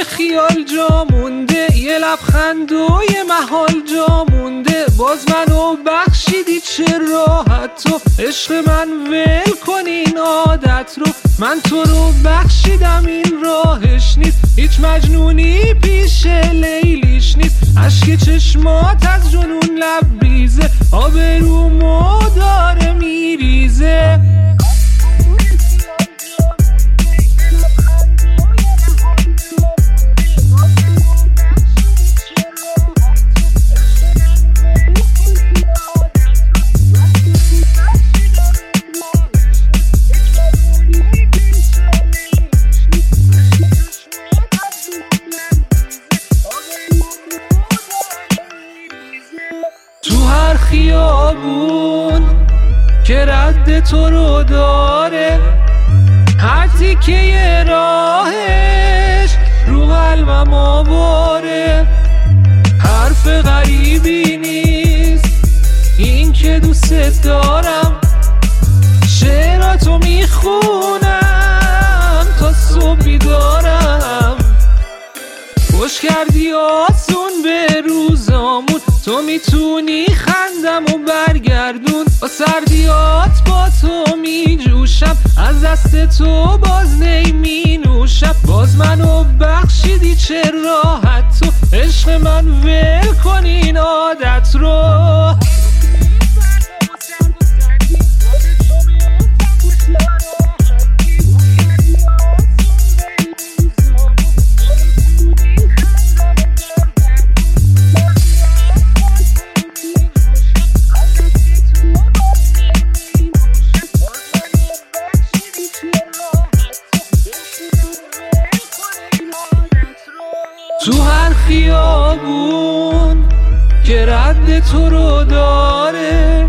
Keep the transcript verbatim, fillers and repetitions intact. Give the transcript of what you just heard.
خیال جا مونده، یه لبخند و یه محال جا مونده. باز منو بخشیدی چرا حتی عشق من ول کن این عادت رو. من تو رو بخشیدم این راهش نیست، هیچ مجنونی پیش لیلیش نیست. اشک چشمات از جنون لب بیزه، آبرومو داره میریزه. تو هر خیابون که رد تو رو داره، هر تیکه راهش رو قلبم آواره. حرف غریبی نیست این که دوست دارم، شعراتو میخونم تا صبح بیدارم. خوش کردی آسون به روزامون، تو میتونی خندم و برگردون. با سردیات با تو میجوشم، از دست تو باز نمی نوشم. باز منو بخشیدی چه راحت تو، عشق من ول کن این عادت رو. تو هر خیابون که رد تو رو داره،